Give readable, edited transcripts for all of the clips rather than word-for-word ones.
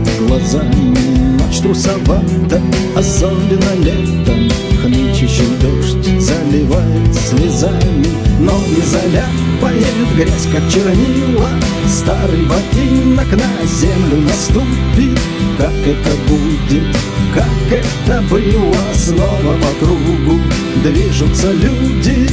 перед глазами. Ночь трусовата, особенно летом. Хнычущий дождь заливает слезами, но не заляпает грязь, как чернила. Старый ботинок на землю наступит. Как это будет, как это было? Снова по кругу движутся люди.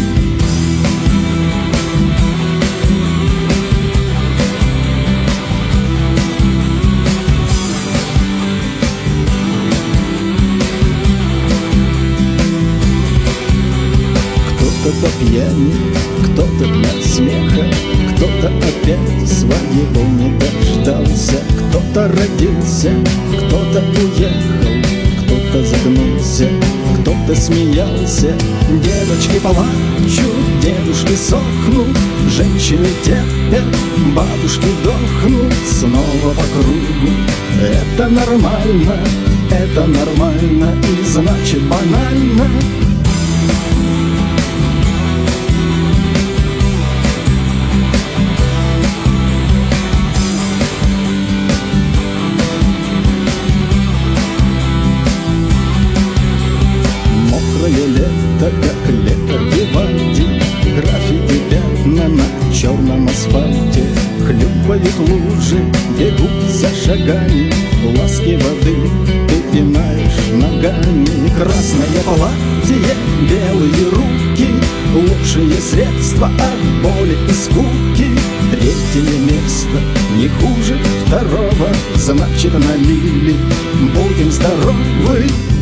Кто-то пьяный, кто-то для смеха, кто-то опять своего не дождался. Кто-то родился, кто-то уехал, кто-то загнулся, кто-то смеялся. Девочки плачут, дедушки сохнут, женщины терпят, бабушки дохнут. Снова по кругу. Это нормально и значит банально. Лето, как лето Вивальди, граффити пятна на черном асфальте. Хлюпают лужи, бегут за шагами, ласки воды ты пинаешь ногами. Красное платье, белые руки, лучшие средства от боли и скуки. Третье место не хуже второго, значит налили, будем здоровы.